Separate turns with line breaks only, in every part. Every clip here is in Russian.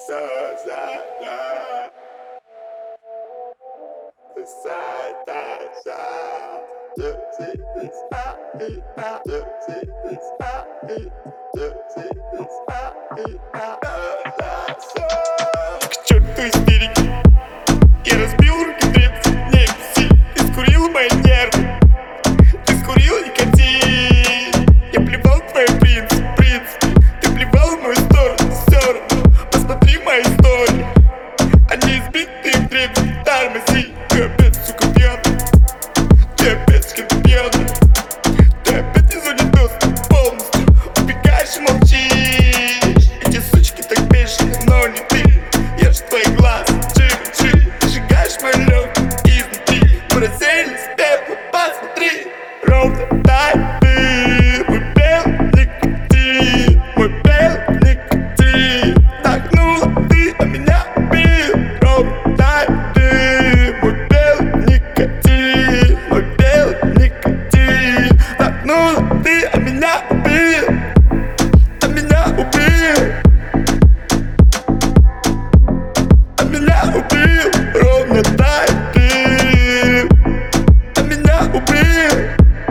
К черту истерики, я разбил руки древки, не беси. Ты скурил мои нервы, ты скурил никотин. Я плевал в твой принцип, ты плевал в мою сторону, все равно. Посмотри мои истории, они избитые в древних, тормози. Ты опять, сука, пьяный, ты опять с кем-то пьяный. Ты опять не зоне доступа полностью, убегаешь и молчишь. Эти сучки так бешеные, но не ты. Я ж твои глаза, чик-чик, сжигаешь мой лёг изнутри. Мы разделись пепла, посмотри. Ровно так ты, мой белый никотин, мой белый никотин. Такнула ты, а меня убил. Ровно так ты, мой белый никотин, мой белый никотин. Такнула ты, а меня убил, а меня убил. Меня убил, ровно так ты, а меня убил,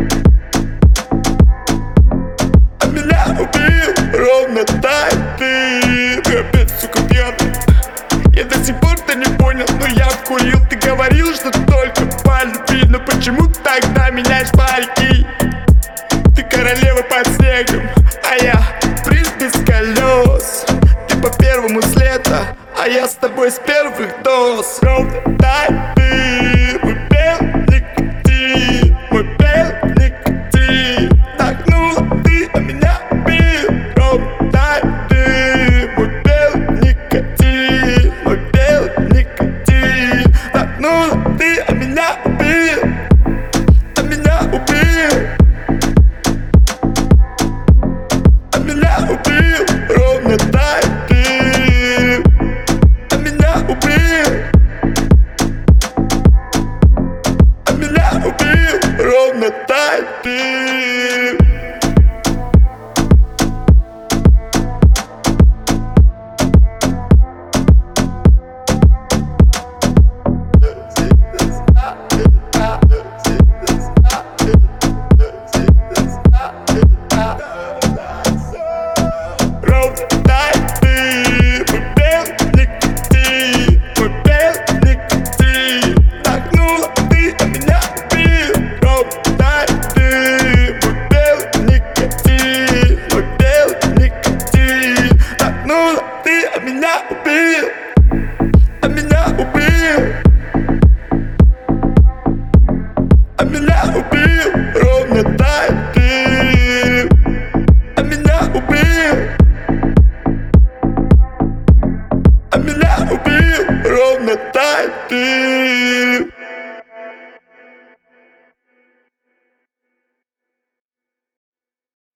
а меня убил, ровно так ты. Ты опять, сука, пьяный, я до сих пор-то не понял, но я вкурил. Ты говорил, что только по любви, но почему тогда меняешь парики? Ты королева под снегом, а я принц без колес. Ты по первому с лета, а я с тобой с первых доз. Ровно так ты, мой белый никотин, мой белый никотин. Такнула ты, а меня убил. Ровно так ты, мой белый никотин, мой белый никотин. Такнула ты, а меня убил, а меня убил, а меня убил. Ровно так ты, а меня убил, а меня убил. Ровно так ты. Ровно так ты, мой белый никотин, мой белый никотин. Такнула ты, а меня убил. Ровно так ты, мой белый никотин, мой белый никотин. Такнула ты, а меня убил, а меня убил, а меня убил. Ровно так ты, а меня убил, а меня убил. Ровно так ты.